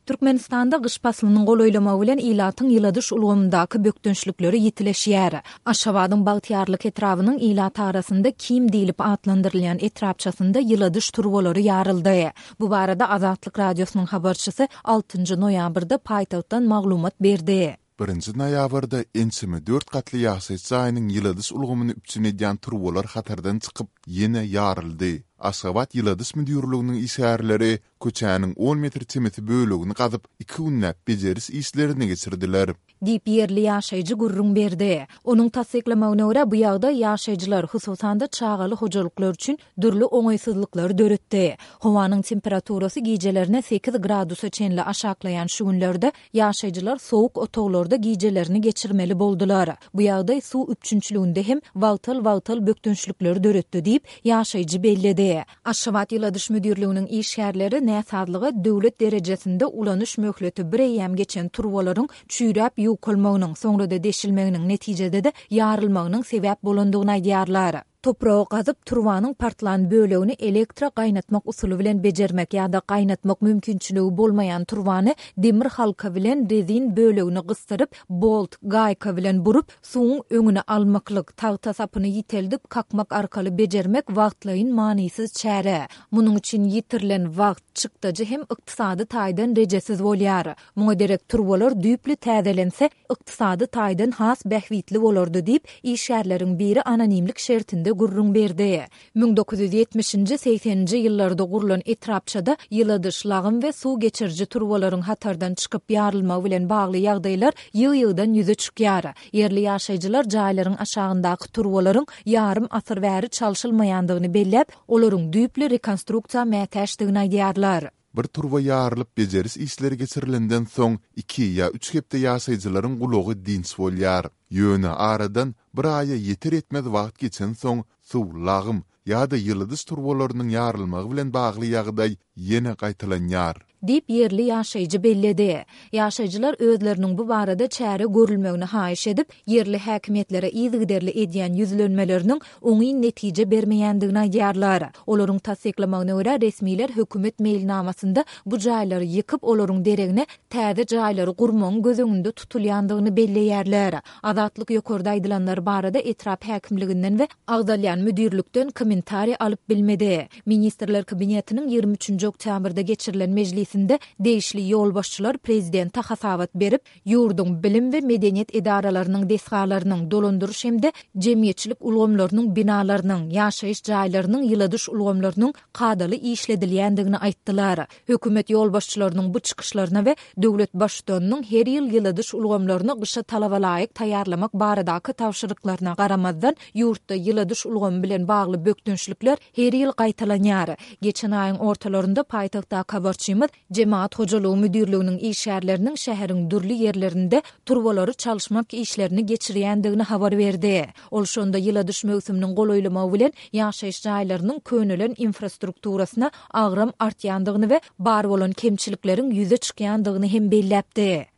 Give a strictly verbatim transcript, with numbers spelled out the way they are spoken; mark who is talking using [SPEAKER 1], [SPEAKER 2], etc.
[SPEAKER 1] Türkmenistanda kış faslynyň golaýlama bilen ilatyň ýyladyş ulgamyndaky bökdünçlükleri ýitileşýär. Aşgabatyň Bagtyarlyk etrawynyň ilaty arasynda kim diýilip atlandyrylýan etrapçasynda ýyladyş turbalary ýaryldy. Bu barada Azatlyk radiosynyň habarçysy altynjy noýabrda paýtagtdan maglumat berdi.
[SPEAKER 2] birinji noýabrda ensimi dört katly ýaşaýyş jaýynyň ýyladys ulgamyny üpçün edýän turbalar hatardan çykyp ýene ýaryldy. Aşgabat ýyladys müdürliginiň işgärleri köçäniň on metr temeti bölegini gazyp iki günnäp bejeris işlerini geçirdiler.
[SPEAKER 1] Diýip ýerli ýaşaýjy gurrun berdi. Onuň tasdiklamagyna görä bu ýagda ýaşaýjylar hususanda çağaly hojalyklar üçin dürli oňaýsyzlyklar döretdi. Howanyň temperaturasy gijelerine sekiz gradusa çenli aşaklaýan şu günlerde ýaşaýjylar sowuk otoglarda gijelerini geçirmeli boldular. Bu ýagda suw üpçünçliginde hem wagtal-wagtal bökdünçlükler döretdi diýip ýaşaýjy belledi. Aşgabat ýyladyş müdürliginiň işgärleri näsadlygy döwlet derejesinde ulanyş möhleti bir eýem geçen turbalaryň çüýräp ýokalmagynyň soňrada deşilmeginiň netijede de ýarylmagynyň sebäp bolandygyny aýdýarlar. Toprağı gazyp turbanyň partlan bölegini elektro gaýnatmak usuly bilen bejermek ýa-da gaýnatmak mümkinçiligi bolmaýan turbany demir halka bilen rezin bölegini gystyryp bolt gaýka bilen burup suwuň öňüne almaklyk tagta sapyny ýiteldip kakmak arkaly bejermek wagtlaýyn manysyz çäre. Munyň üçin ýitirilen wagt çykdyjy hem ykdysady taýdan rejesiz bolýar. Muňa derek turbalar düýpli täzelense ykdysady taýdan has bähwitli bolardy diýip işgärleriň biri anonimlik şertinde gurrun berdi. bin dokuz yüz ýetmişinji sekseninji ýyllarda gurulan etrapçada ýyladyş lagym we suw geçirji turbalaryň hatardan çykyp ýarylmagy bilen bagly ýagdaýlar ýyg-ýygdan ýüze çykýar. Yerli ýaşaýjylar jaýlaryň aşagyndaky turbalaryň ýarym asyr bäri çalşylmaýandygyny belläp, olaryň düýpli rekonstruksiýa mätäşdigini aýdýarlar.
[SPEAKER 2] Bir turba ýarylyp bejeris işleri geçirilenden soň iki ýa üç hepde ýaşaýjylaryň gulagy dinç bolýar. Ýöne aradan bir aýa ýetir etmez wagt geçen soň suw lagym ýa-da ýyladys turbalarynyň ýarylmagy bilen bagly ýagdaý ýene gaýtalanýar.
[SPEAKER 1] Diýip yerli ýaşaýjy belledi. Ýaşaýjylar özleriniň bu barada çäre görülmegini haýyş edip, yerli häkimetlere ýygyderli edýän ýüzlenmeleriniň oňy netije bermeýändigini aýdýarlar. Olaryň tasdiklamagyna görä resmiler hökümet mailnamasynda bu jaýlary ýykyp olaryň deregine täze jaýlary gurmagyň gözüňünde tutulýandygyny belleýärler. Azatlyk ýokarda aýdylanlar barada etrap häkimliginden we Agdalýan müdürlükden kommentari alyp bilmedi. Ministrler kabinetiniň ýygrimi üçünji oktýabrda geçirilen mejlis de değişli yol başçılar prezidenta hasabat berip yurdun bilim ve medeniyet idaralarının desgalarının dolandırış hemde cemiyetçilik ulgamlarynyň binalarynyň ýaşaýyş jaýlarynyň ýyladyş ulgamlarynyň kadaly işledilýändigini aýtdylar. Hökümet yol başçylarynyň bu çykyşlaryna we döwlet başçylarynyň her ýyl ýyladyş ulgamlaryny gysha talaba laýyk taýýarlamak baradaky tawşyryklaryna garamazdan ýurtda ýyladyş ulgamy bilen bagly bökdünçlükler her ýyl gaýtalanýar. Geçen aýyň ortalarynda paýtagtda habarçymyz Cemaat Hojalygy müdürliginiň işgärleriniň şäheriň dürli ýerlerinde turbalary çalşmak işlerini geçirýändigini habar berdi. Ol şonda ýyladyş mövsüminiň golaýlama bilen ýaşaýyş jaýlarynyň könülen infrastrukturasyna agram artýandygyny we bar bolan kemçilikleriň ýüze çykýandygyny hem belläpdi.